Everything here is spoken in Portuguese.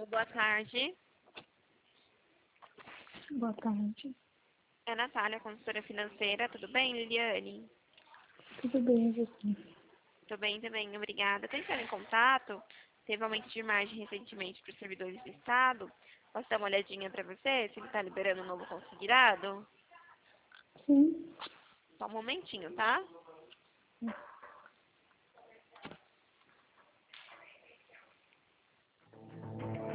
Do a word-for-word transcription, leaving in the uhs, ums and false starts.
Boa tarde. Boa tarde. É a Natália, consultora financeira. Tudo bem, Liliane? Tudo bem, você? Tudo bem também, obrigada. Estou entrando em contato. Teve aumento de margem recentemente para os servidores do Estado. Posso dar uma olhadinha para você, se ele está liberando um novo consignado? Sim. Só um momentinho, tá?